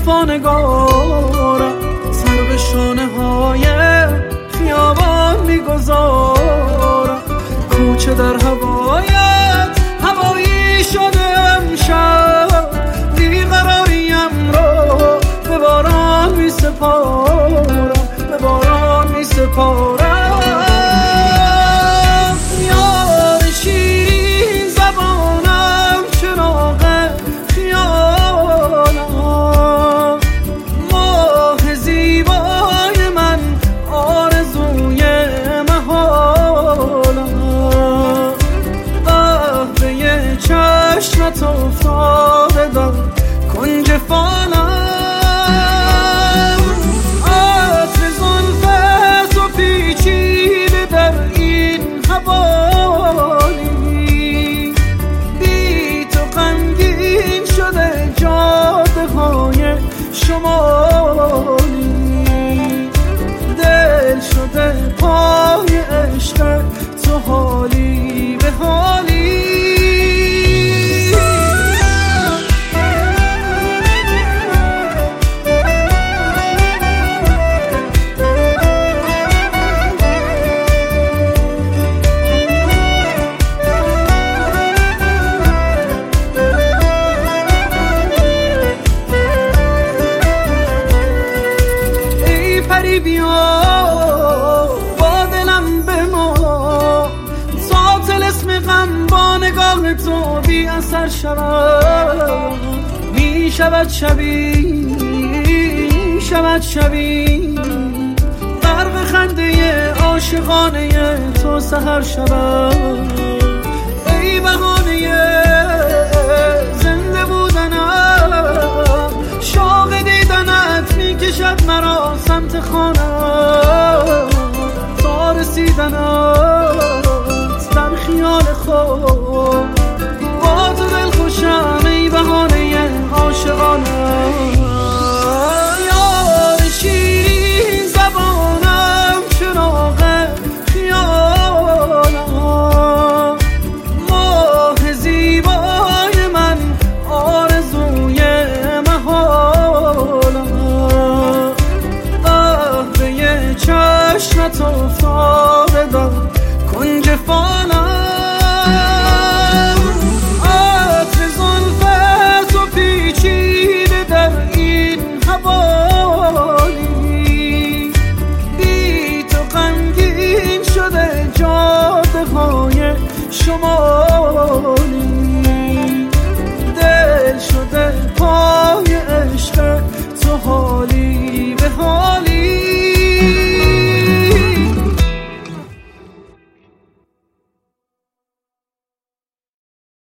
صفا نگارم، سر به شانه های خیابان میگذارم. کوچه در هوایت هوایی شده امشب، بیقراریم رو به باران می سپارم، به باران می سپارم. یار شیرین زبانم، چراغ خیالم، ماه زیبای من، آرزوی محالم. قهوه چشمت افتاده در کنج فالم، عطر زلفت و پیچیده در این حوالی. بی تو غمگین شده جاده های شمالی، دل شده پای عشق تو حالی به حالی. پری بیا با دلم بما، تا طلسم غم با نگاه تو بی اثر شود. می شود شبی غرق خنده عاشقانه تو سحر شود. ای بهانه زنده بودنم، شوق دیدنت می کشد مرا سمت خانم، تا رسیدنت در خیال خود. با تو دل خوشم ای بهانه عاشقانم. یار شیرین زبانم، چراغ خیالم، ماه زیبای من، آرزوی محالم. قهوه چشمت افتاده در کنج فالم، عطر زلفت و پیچیده در این حوالی. بی تو غمگین شده جاده های شما